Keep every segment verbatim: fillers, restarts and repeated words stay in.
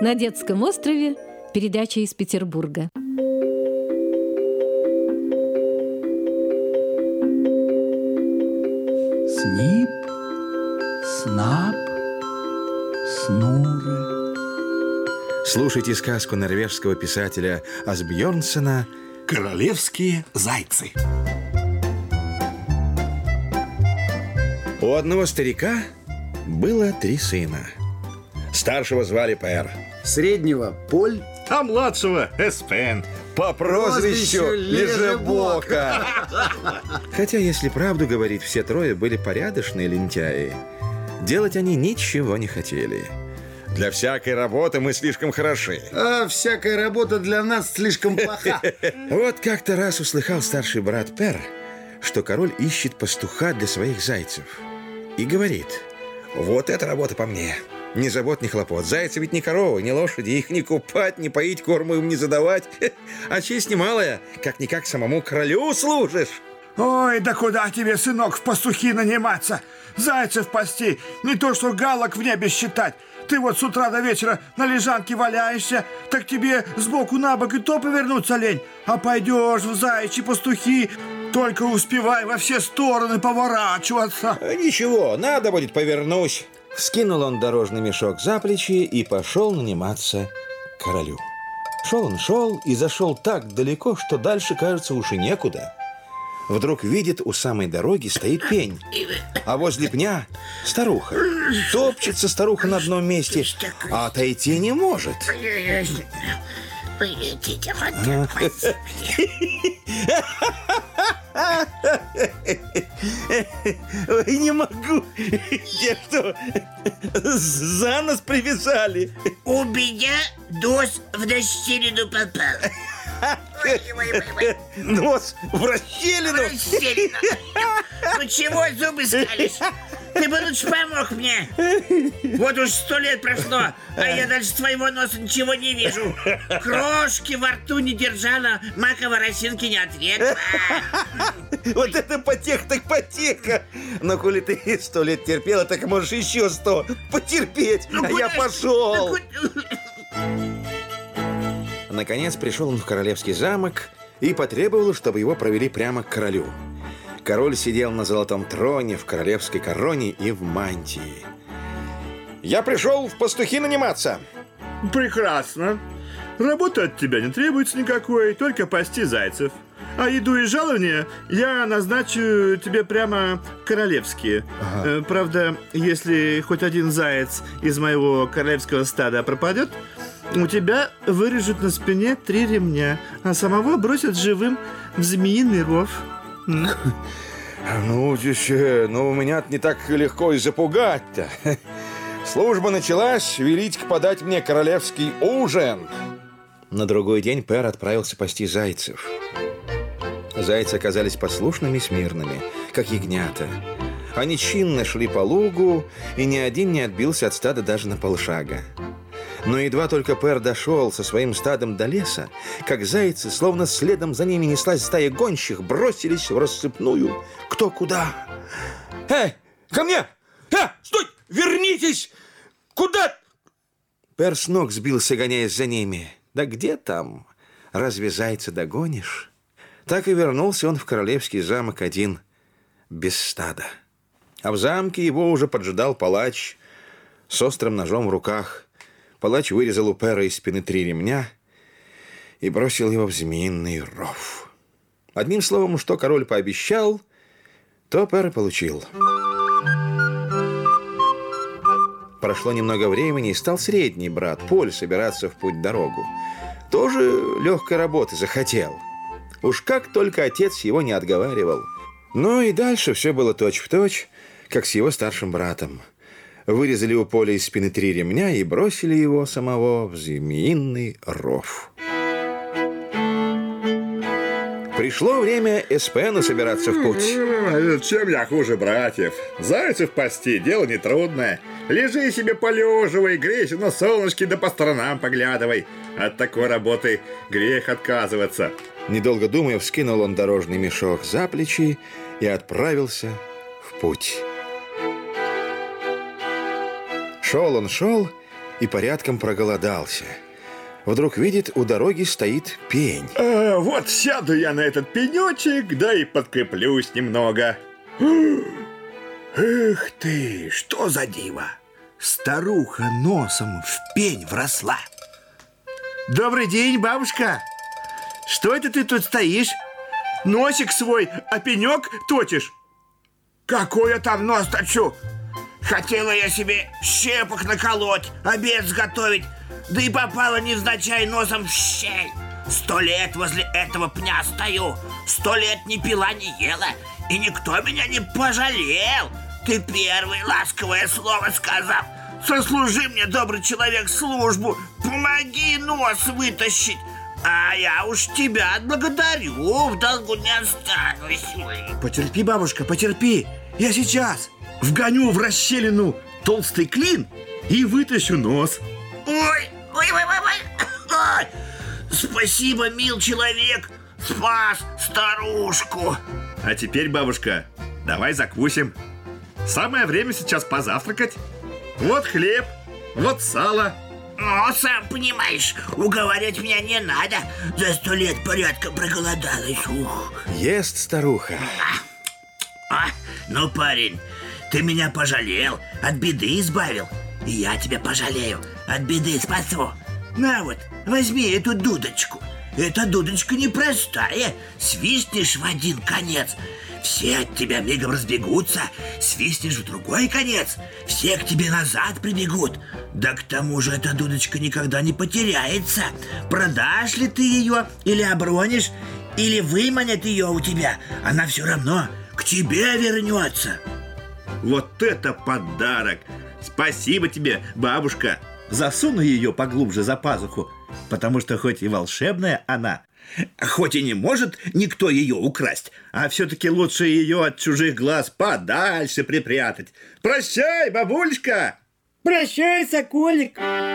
На детском острове. Передача из Петербурга. Снип, снап, снуры. Слушайте сказку норвежского писателя Асбьернсена «Королевские зайцы». У одного старика было три сына. Старшего звали Пер, Среднего Поль, А младшего Эспен. по прозвищу Лежебока. Хотя, если правду говорить, все трое были порядочные лентяи. Делать они ничего не хотели. Для всякой работы мы слишком хороши. а всякая работа для нас слишком плоха. Вот как-то раз услыхал старший брат Пер, что король ищет пастуха для своих зайцев. И говорит: вот эта работа по мне. Ни забот, ни хлопот. Зайцы ведь не коровы, не лошади. Их не купать, не поить, корму им не задавать. А честь немалая. Как-никак самому королю служишь. Ой, да куда тебе, сынок, в пастухи наниматься? Зайцев пасти, не то что галок в небе считать. Ты вот с утра до вечера на лежанке валяешься, так тебе сбоку на бок и то повернуться лень. А пойдешь в заячьи пастухи, только успевай во все стороны поворачиваться. Ничего, надо будет, повернусь. Скинул он дорожный мешок за плечи и пошел наниматься к королю. Шел он, шел и зашел так далеко, что дальше, кажется, уж и некуда. Вдруг видит, у самой дороги стоит пень, а возле пня старуха. Топчется старуха на одном месте, а отойти не может. Ой, не могу. Я что, за нос привязали? У меня нос в расщелину попал. Ой, ой, ой, ой. Нос в расщелину? Расщелина. Ну чего зубы скалишь? Ты бы лучше помог мне. Вот уж сто лет прошло, а я даже своего носа ничего не вижу. Крошки во рту не держала, маковой росинки не отведала. Вот это потех так потеха. Но коли ты сто лет терпела, так можешь еще сто потерпеть. Ну, А я куда ж- пошел. ну, Наконец пришел он в королевский замок и потребовал, чтобы его провели прямо к королю. Король сидел на золотом троне, в королевской короне и в мантии. Я пришел в пастухи наниматься. Прекрасно. Работы от тебя не требуется никакой, только пасти зайцев. А еду и жалование я назначу тебе прямо королевские. Ага. Э, Правда, если хоть один заяц из моего королевского стада пропадет, у тебя вырежут на спине три ремня, а самого бросят живым в змеиный ров. М? Ну, здесь, э, ну, меня не так легко и запугать-то. Служба началась, велите подать мне королевский ужин. На другой день Пер отправился пасти зайцев. Зайцы оказались послушными и смирными, как ягнята. Они чинно шли по лугу, и ни один не отбился от стада даже на полшага. Но едва только Пер дошел со своим стадом до леса, как зайцы, словно следом за ними неслась стая гонщих, бросились в рассыпную кто куда. «Эй, ко мне! А, стой! Вернитесь! Куда?» Пер с ног сбился, гоняясь за ними. Да где там? Разве зайца догонишь? Так и вернулся он в королевский замок один, без стада. А в замке его уже поджидал палач с острым ножом в руках. Палач вырезал у Пера из спины три ремня и бросил его в змеиный ров. Одним словом, что король пообещал, то Пер и получил. Прошло немного времени, и стал средний брат Поль собираться в путь-дорогу. Тоже легкой работы захотел. Уж как только отец его не отговаривал. Ну и дальше все было точь-в-точь, как с его старшим братом. Вырезали у Поля из спины три ремня и бросили его самого в змеиный ров. Пришло время Эспену собираться в путь. Чем я хуже братьев? Зайцев пасти – дело нетрудное. Лежи себе полеживай, грейся на солнышке да по сторонам поглядывай. От такой работы грех отказываться. Недолго думая, вскинул он дорожный мешок за плечи и отправился в путь. Шел он, шел, и порядком проголодался. Вдруг видит, у дороги стоит пень. А, вот сяду я на этот пенечек, да и подкреплюсь немного. Эх ты, что за диво! Старуха носом в пень вросла. Добрый день, бабушка. Что это ты тут стоишь? Носик свой, а пенек точишь? Какой я там нос точу? Хотела я себе щепок наколоть, обед сготовить, да и попала невзначай носом в щель. Сто лет возле этого пня стою, сто лет ни пила, ни ела, и никто меня не пожалел. Ты первый ласковое слово сказал. Сослужи мне, добрый человек, службу, помоги нос вытащить, а я уж тебя отблагодарю, в долгу не останусь. Потерпи, бабушка, потерпи. Я сейчас вгоню в расщелину толстый клин и вытащу нос. Ой, ой, ой, ой, ой. Ой. Спасибо, мил человек, спас старушку. А теперь, бабушка, давай закусим. Самое время сейчас позавтракать. Вот хлеб, вот сало. Ну, сам понимаешь, уговаривать меня не надо. За сто лет порядком проголодалась. Ух. Ест старуха. А, ну, парень, ты меня пожалел, от беды избавил. И я тебя пожалею, от беды спасу. На вот, возьми эту дудочку. Эта дудочка непростая. Свистнешь в один конец, все от тебя мигом разбегутся. Свистнешь в другой конец, все к тебе назад прибегут. Да к тому же эта дудочка никогда не потеряется. Продашь ли ты ее, или обронишь, или выманят ее у тебя, она все равно к тебе вернется. Вот это подарок! Спасибо тебе, бабушка. Засуну ее поглубже за пазуху, потому что хоть и волшебная она, хоть и не может никто ее украсть, а все-таки лучше ее от чужих глаз подальше припрятать. Прощай, бабулечка! Прощай, соколик.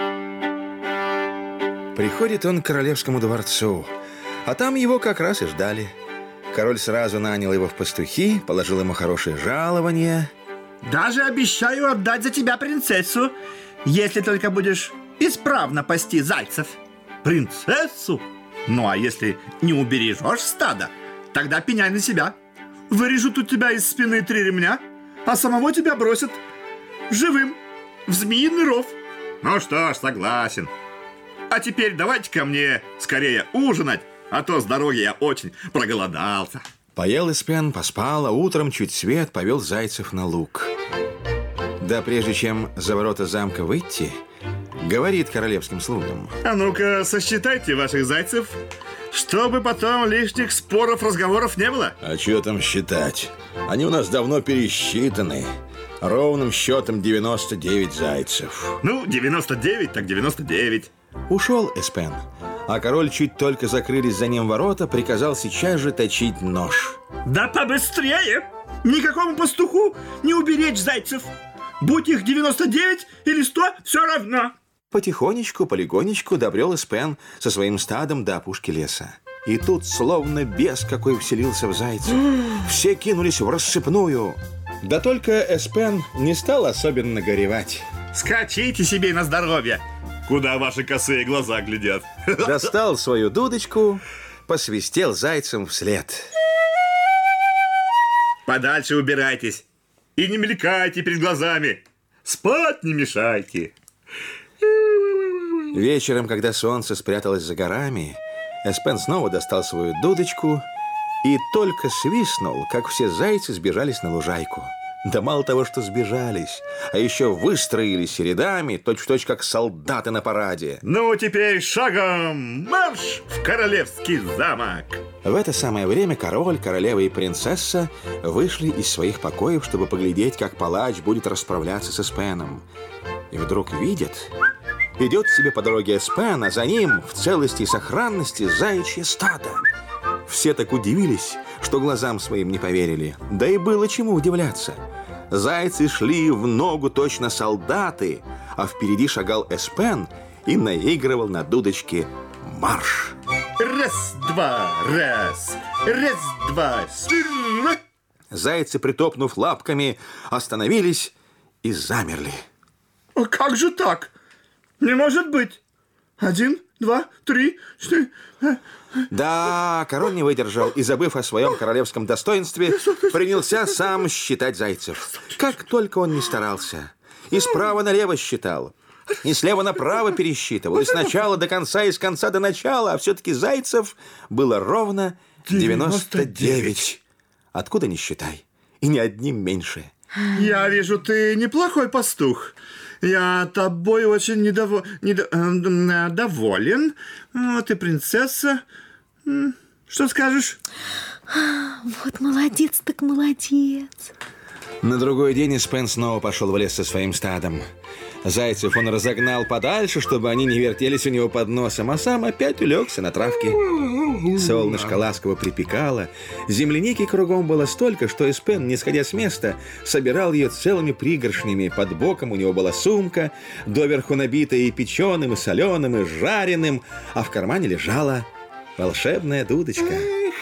Приходит он к королевскому дворцу, а там его как раз и ждали. Король сразу нанял его в пастухи, положил ему хорошее жалование. Даже обещаю отдать за тебя принцессу, если только будешь исправно пасти зайцев. Принцессу? Ну, а если не убережешь стадо, тогда пеняй на себя. Вырежут у тебя из спины три ремня, а самого тебя бросят живым в змеиный ров. Ну что ж, согласен. А теперь давайте ко мне скорее ужинать, а то с дороги я очень проголодался. Поел Эспен, поспал, а утром чуть свет повел зайцев на луг. Да прежде чем за ворота замка выйти, говорит королевским слугам: а ну-ка, сосчитайте ваших зайцев, чтобы потом лишних споров, разговоров не было. А что там считать? Они у нас давно пересчитаны. Ровным счетом девяносто девять зайцев. Ну, девяносто девять, так девяносто девять. Ушел Эспен, а король, чуть только закрылись за ним ворота, приказал сейчас же точить нож. Да побыстрее! Никакому пастуху не уберечь зайцев. Будь их девяносто девять или сто, все равно. Потихонечку, полегонечку добрел Эспен со своим стадом до опушки леса. И тут словно бес какой вселился в зайцев. Все кинулись в рассыпную. Да только Эспен не стал особенно горевать. Скачите себе на здоровье, куда ваши косые глаза глядят. Достал свою дудочку, посвистел зайцем вслед. Подальше убирайтесь и не мелькайте перед глазами. Спать не мешайте. Вечером, когда солнце спряталось за горами, Эспен снова достал свою дудочку и только свистнул, как все зайцы сбежались на лужайку. Да мало того, что сбежались, а еще выстроились рядами, точь-в-точь, как солдаты на параде. Ну, теперь шагом марш в королевский замок! В это самое время король, королева и принцесса вышли из своих покоев, чтобы поглядеть, как палач будет расправляться с Эспеном. И вдруг видят, идет себе по дороге Эспен, а за ним в целости и сохранности заячье стадо. Все так удивились, что глазам своим не поверили. Да и было чему удивляться. Зайцы шли в ногу точно солдаты, а впереди шагал Эспен и наигрывал на дудочке марш. Раз-два, раз, раз-два, сыр. Зайцы, притопнув лапками, остановились и замерли. А как же так? Не может быть. Один, два, три, четыре... Да, король не выдержал и, забыв о своем королевском достоинстве, принялся сам считать зайцев. Как только он не старался. И справа налево считал, и слева направо пересчитывал, и сначала до конца, и с конца до начала, а все-таки зайцев было ровно девяносто девять. Откуда не считай, и ни одним меньше. Я вижу, ты неплохой пастух. Я тобой очень недово... недо... э, доволен. Вот и принцесса. Что скажешь? Вот молодец так молодец. На другой день Эспен снова пошел в лес со своим стадом. Зайцев он разогнал подальше, чтобы они не вертелись у него под носом, а сам опять улегся на травке. Солнышко ласково припекало, земляники кругом было столько, что Эспен, не сходя с места, собирал ее целыми пригоршнями. Под боком у него была сумка, доверху набитая и печеным, и соленым, и жареным, а в кармане лежала волшебная дудочка.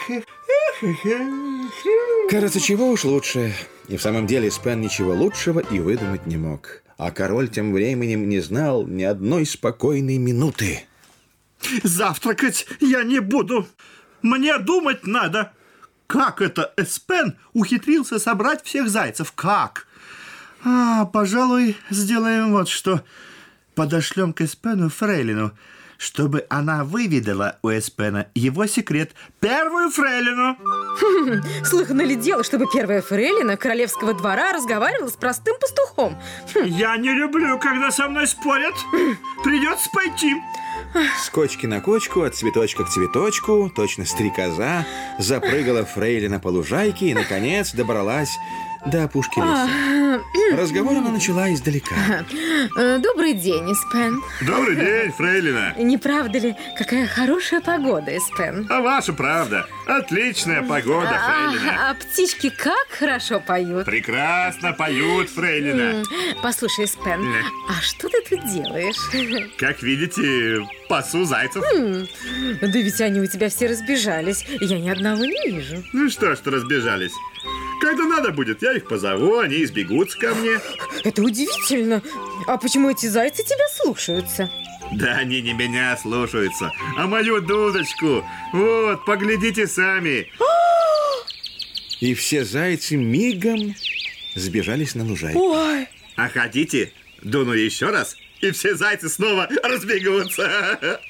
Кажется, чего уж лучше. И в самом деле Эспен ничего лучшего и выдумать не мог. А король тем временем не знал ни одной спокойной минуты. Завтракать я не буду. Мне думать надо. Как это Эспен ухитрился собрать всех зайцев? Как? А, пожалуй, сделаем вот что. Подошлем к Эспену фрейлину, чтобы она выведала у Эспена его секрет. Первую фрейлину. Слыхано ли дело, чтобы первая фрейлина королевского двора разговаривала с простым пастухом? Я не люблю, когда со мной спорят. Придется пойти. С кочки на кочку, от цветочка к цветочку, точно стрекоза, запрыгала фрейлина по лужайке и, наконец, добралась до опушки леса. Разговор она начала издалека. Добрый день, Эспен. Добрый день, фрейлина. Не правда ли, какая хорошая погода, Эспен? А ваша правда. Отличная погода, фрейлина. А, а птички как хорошо поют. Прекрасно поют, фрейлина. Послушай, Эспен, а что ты тут делаешь? Как видите, пасу зайцев. Да ведь они у тебя все разбежались. Я ни одного не вижу. Ну что ж, что разбежались. Когда надо будет, я их позову, они избегутся ко мне. Это удивительно. А почему эти зайцы тебя слушаются? Да они не меня слушаются, а мою дудочку. Вот, поглядите сами. И все зайцы мигом сбежались на лужайку. Ой! А хотите, дуну еще раз, и все зайцы снова разбегутся.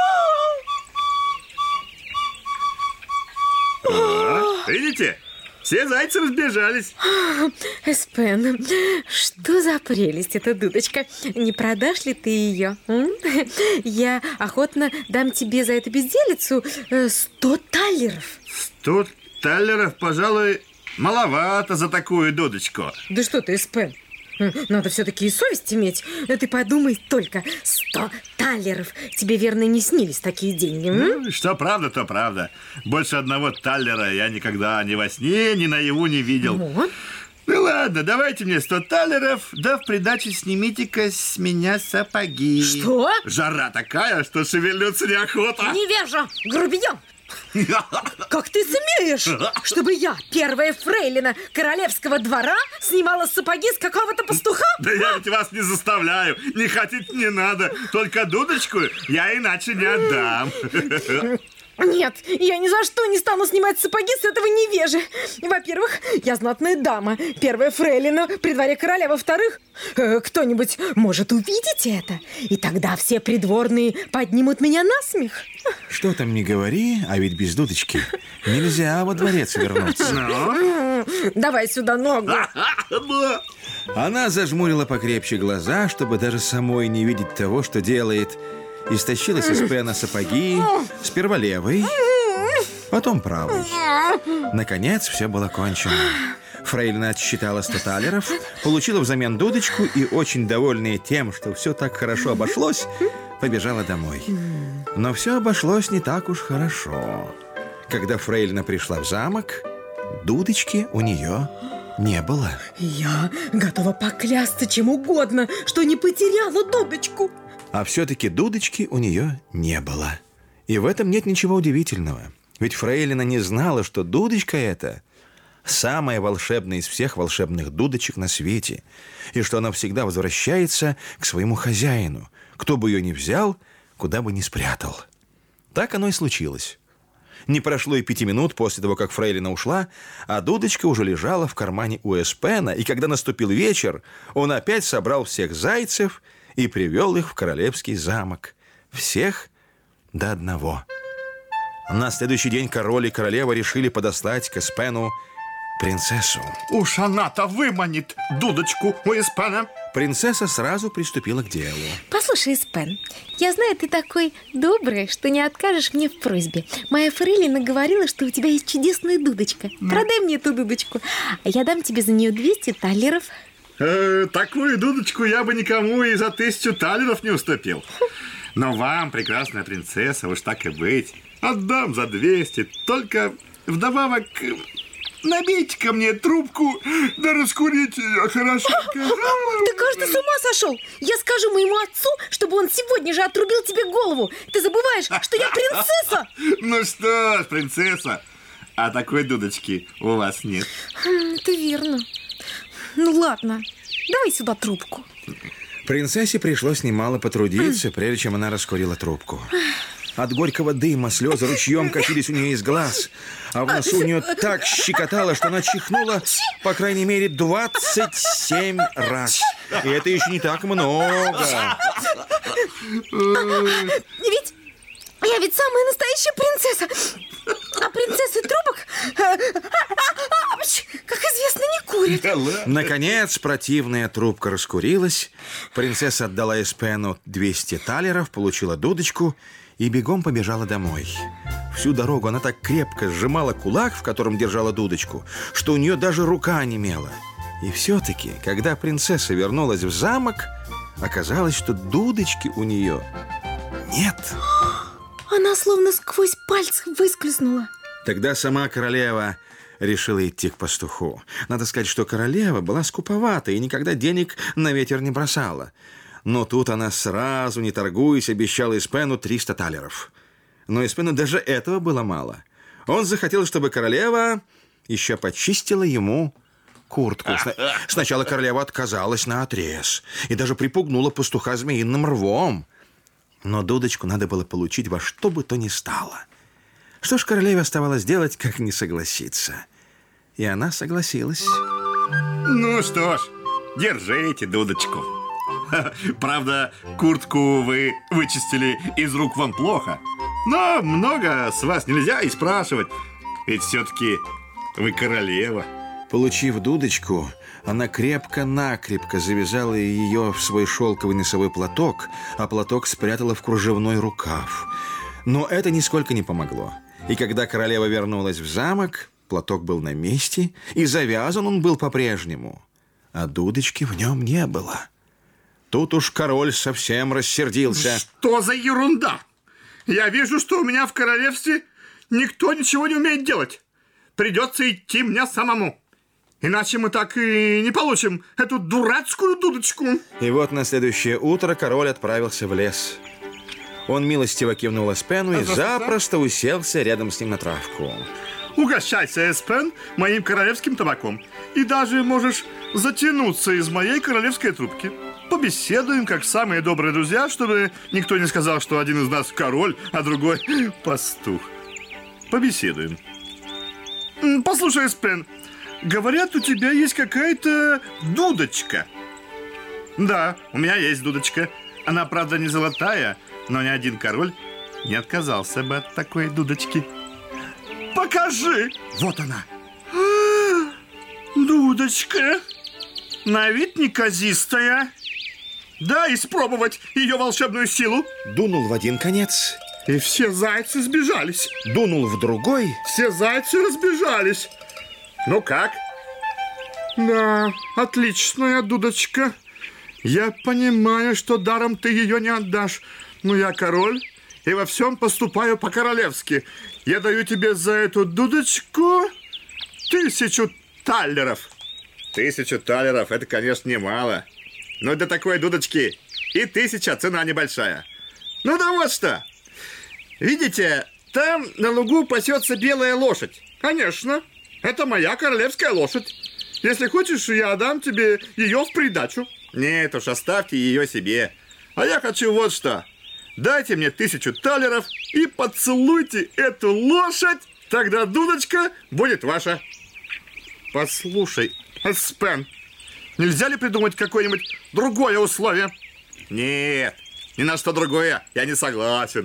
Вот, видите? Все зайцы разбежались. Эспен, что за прелесть эта дудочка? Не продашь ли ты ее? М? Я охотно дам тебе за эту безделицу э, сто таллеров. Сто таллеров, пожалуй, маловато за такую дудочку. Да что ты, Эспен? Надо все-таки и совесть иметь. Ты подумай только, сто таллеров. Тебе, верно, не снились такие деньги, м? Ну, что правда, то правда. Больше одного таллера я никогда ни во сне, ни наяву не видел. Вот. Ну ладно, давайте мне сто таллеров, да в придачу снимите-ка с меня сапоги. Что? Жара такая, что шевельнуться неохота. Невежа, грубиян! Как ты смеешь, чтобы я, первая фрейлина королевского двора, снимала сапоги с какого-то пастуха? Да я ведь вас не заставляю. Не хотите, не надо. Только дудочку я иначе не отдам. Нет, я ни за что не стану снимать сапоги с этого невежи. Во-первых, я знатная дама, первая фрейлина при дворе короля. Во-вторых, э, кто-нибудь может увидеть это, и тогда все придворные поднимут меня на смех. Что там не говори, а ведь без дудочки нельзя во дворец вернуться. Ну? Давай сюда ногу. Она зажмурила покрепче глаза, чтобы даже самой не видеть того, что делает. И стащила с Эспена сапоги, сперва левой, потом правой. Наконец, все было кончено. Фрейлина отсчитала сто таллеров, получила взамен дудочку и, очень довольная тем, что все так хорошо обошлось, побежала домой. Но все обошлось не так уж хорошо. Когда Фрейлина пришла в замок, дудочки у нее не было. Я готова поклясться чем угодно, что не потеряла дудочку. А все-таки дудочки у нее не было. И в этом нет ничего удивительного. Ведь фрейлина не знала, что дудочка эта самая волшебная из всех волшебных дудочек на свете, и что она всегда возвращается к своему хозяину, кто бы ее ни взял, куда бы ни спрятал. Так оно и случилось. Не прошло и пяти минут после того, как фрейлина ушла, а дудочка уже лежала в кармане у Эспена, и когда наступил вечер, он опять собрал всех зайцев и привел их в королевский замок. Всех до одного. На следующий день король и королева решили подослать к Эспену принцессу. Уж она-то выманит дудочку у Эспена. Принцесса сразу приступила к делу. Послушай, Эспен, я знаю, ты такой добрый, что не откажешь мне в просьбе. Моя фрейлина говорила, что у тебя есть чудесная дудочка. Продай мне эту дудочку, а я дам тебе за нее двести талеров. Э, такую дудочку я бы никому и за тысячу талеров не уступил. Но вам, прекрасная принцесса, уж так и быть, отдам за двести. Только вдобавок набейте ко мне трубку, да раскурите ее хорошенько. Ты, кажется, с ума сошел. Я скажу моему отцу, чтобы он сегодня же отрубил тебе голову. Ты забываешь, что я принцесса. Ну что ж, принцесса, а такой дудочки у вас нет. Это верно. Ну ладно, давай сюда трубку. Принцессе пришлось немало потрудиться, прежде чем она раскурила трубку. От горького дыма слезы ручьем катились у нее из глаз, а в носу у нее так щекотало, что она чихнула, по крайней мере, двадцать семь раз. И это еще не так много. Ведь я ведь самая настоящая принцесса. А принцессы трубок, как известно, не курят. Наконец, противная трубка раскурилась. Принцесса отдала Эспену двести талеров, получила дудочку и бегом побежала домой. Всю дорогу она так крепко сжимала кулак, в котором держала дудочку, что у нее даже рука онемела. И все-таки, когда принцесса вернулась в замок, оказалось, что дудочки у нее нет. Она словно сквозь пальцы выскользнула. Тогда сама королева решила идти к пастуху. Надо сказать, что королева была скуповата и никогда денег на ветер не бросала. Но тут она сразу, не торгуясь, обещала Эспену триста талеров. Но Эспену даже этого было мало. Он захотел, чтобы королева еще почистила ему куртку. Сначала королева отказалась наотрез и даже припугнула пастуха змеиным рвом. Но дудочку надо было получить во что бы то ни стало. Что ж, королеве оставалось делать, как не согласиться. И она согласилась. Ну что ж, держите дудочку. Правда, куртку вы вычистили из рук вон плохо. Но много с вас нельзя и спрашивать. Ведь все-таки вы королева. Получив дудочку, она крепко-накрепко завязала ее в свой шелковый носовой платок, а платок спрятала в кружевной рукав. Но это нисколько не помогло. И когда королева вернулась в замок, платок был на месте, и завязан он был по-прежнему, а дудочки в нем не было. Тут уж король совсем рассердился. Что за ерунда? Я вижу, что у меня в королевстве никто ничего не умеет делать. Придется идти мне самому. Иначе мы так и не получим эту дурацкую дудочку. И вот на следующее утро король отправился в лес. Он милостиво кивнул Эспену и запросто уселся рядом с ним на травку. Угощайся, Эспен, моим королевским табаком. И даже можешь затянуться из моей королевской трубки. Побеседуем, как самые добрые друзья, чтобы никто не сказал, что один из нас король, а другой пастух. Побеседуем. Послушай, Эспен, говорят, у тебя есть какая-то дудочка. Да, у меня есть дудочка. Она, правда, не золотая, но ни один король не отказался бы от такой дудочки. Покажи! Вот она. А, дудочка. На вид неказистая. Дай испробовать ее волшебную силу. Дунул в один конец. И все зайцы сбежались. Дунул в другой. Все зайцы разбежались. Ну как? Да, отличная дудочка. Я понимаю, что даром ты ее не отдашь. Но я король и во всем поступаю по-королевски. Я даю тебе за эту дудочку тысячу талеров. Тысячу талеров, это, конечно, немало. Но для такой дудочки и тысяча цена небольшая. Ну да вот что. Видите, там на лугу пасется белая лошадь. Конечно. Это моя королевская лошадь. Если хочешь, я отдам тебе ее в придачу. Нет уж, оставьте ее себе. А я хочу вот что. Дайте мне тысячу талеров и поцелуйте эту лошадь. Тогда дудочка будет ваша. Послушай, Эспен, нельзя ли придумать какое-нибудь другое условие? Нет, ни на что другое я не согласен.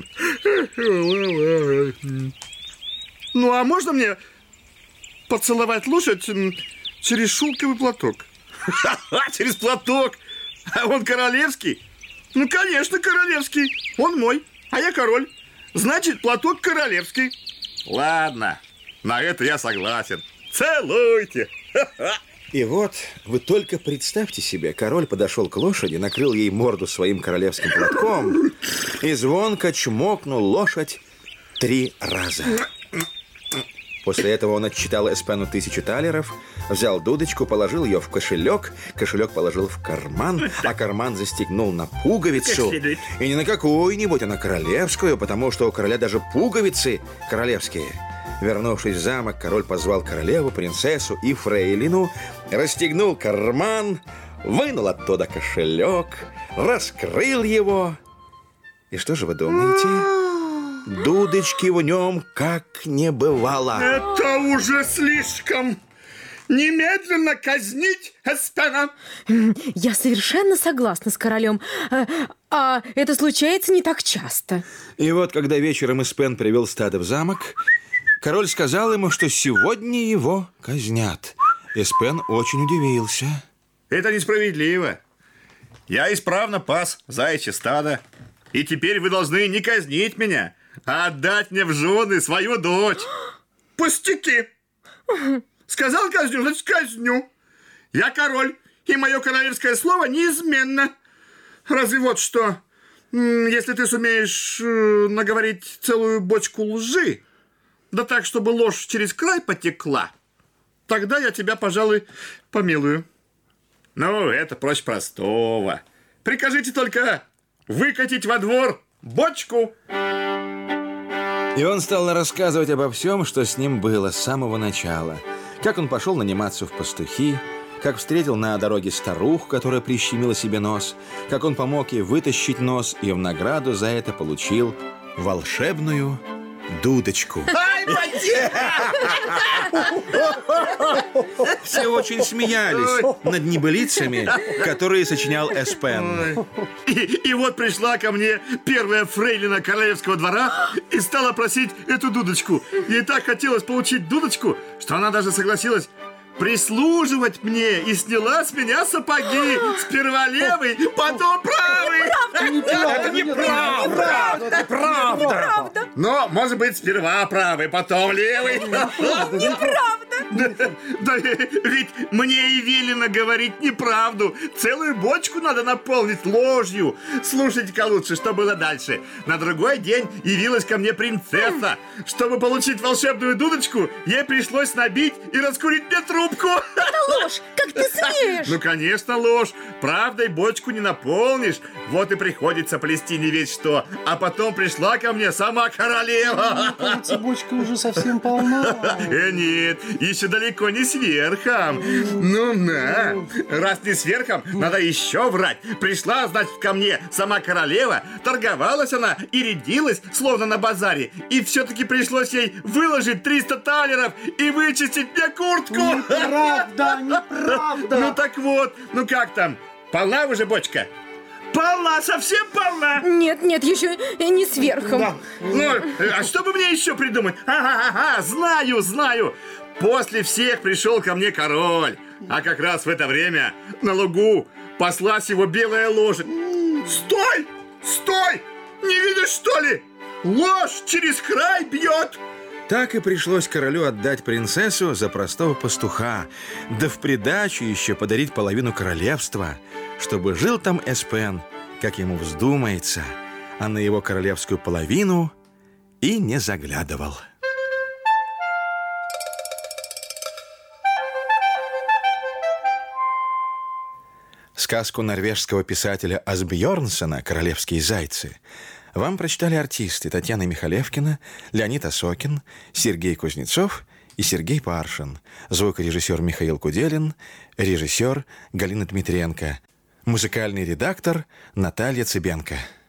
Ну, а можно мне поцеловать лошадь через шелковый платок? Через платок? А он королевский? Ну, конечно, королевский. Он мой, а я король. Значит, платок королевский. Ладно, на это я согласен. Целуйте. И вот, вы только представьте себе, король подошел к лошади, накрыл ей морду своим королевским платком и звонко чмокнул лошадь три раза. После этого он отчитал Эспену тысячу талеров, взял дудочку, положил ее в кошелек, кошелек положил в карман, а карман застегнул на пуговицу. И не на какую-нибудь, а на королевскую, потому что у короля даже пуговицы королевские. Вернувшись в замок, король позвал королеву, принцессу и фрейлину, расстегнул карман, вынул оттуда кошелек, раскрыл его. И что же вы думаете? Дудочки в нем как не бывало. Это уже слишком. Немедленно казнить Эспена. Я совершенно согласна с королем. А, а это случается не так часто. И вот, когда вечером Эспен привел стадо в замок, король сказал ему, что сегодня его казнят. Эспен очень удивился. Это несправедливо. Я исправно пас заячье стадо. И теперь вы должны не казнить меня, а отдать мне в жены свою дочь. Пустяки. Сказал казню, значит казню. Я король, и мое королевское слово неизменно. Разве вот что, если ты сумеешь наговорить целую бочку лжи, да так, чтобы ложь через край потекла, тогда я тебя, пожалуй, помилую. Ну, это проще простого. Прикажите только выкатить во двор бочку. И он стал рассказывать обо всем, что с ним было с самого начала. Как он пошел наниматься в пастухи, как встретил на дороге старуху, которая прищемила себе нос, как он помог ей вытащить нос и в награду за это получил волшебную дудочку. Все очень смеялись над небылицами, которые сочинял Эспен. И, и вот пришла ко мне первая фрейлина королевского двора и стала просить эту дудочку. Ей так хотелось получить дудочку, что она даже согласилась прислуживать мне и сняла с меня сапоги. Сперва левый, потом правый. Это неправда. Это неправда. Но, может быть, сперва правый, потом левый. Неправда. Да ведь мне и велено говорить неправду. Целую бочку надо наполнить ложью. Слушайте-ка лучше, что было дальше. На другой день явилась ко мне принцесса. Чтобы получить волшебную дудочку, ей пришлось набить и раскурить мне трубку. Это ложь! Как ты смеешь? Ну, конечно, ложь. Правдой бочку не наполнишь. Вот и приходится плести не ведь что. А потом пришла ко мне сама королева. Кажется, бочка уже совсем полна. Э, нет, еще далеко не сверхом. Ну, на. Раз не сверхом, надо еще врать. Пришла, значит, ко мне сама королева. Торговалась она и рядилась, словно на базаре. И все-таки пришлось ей выложить триста талеров и вычистить мне куртку. Неправда, неправда. Ну так вот, ну как там? Полна уже бочка? Полна, совсем полна. Нет, нет, еще не сверхом. Да. Ну, а что бы мне еще придумать? Ага, ага, знаю, знаю. После всех пришел ко мне король. А как раз в это время на лугу паслась его белая лошадь. Стой! Стой! Не видишь, что ли? Ложь через край бьет. Так и пришлось королю отдать принцессу за простого пастуха, да в придачу еще подарить половину королевства, чтобы жил там Эспен, как ему вздумается, а на его королевскую половину и не заглядывал. Сказку норвежского писателя Асбьернсона «Королевские зайцы» вам прочитали артисты Татьяна Михалевкина, Леонид Осокин, Сергей Кузнецов и Сергей Паршин, звукорежиссер Михаил Куделин, режиссер Галина Дмитриенко, музыкальный редактор Наталья Цыбенко.